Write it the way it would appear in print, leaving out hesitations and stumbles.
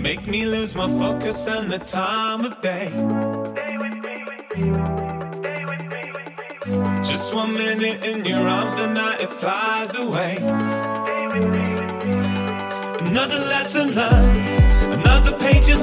make me lose my focus and the time of day. Just 1 minute in your arms, the night it flies away. Another lesson learned, another page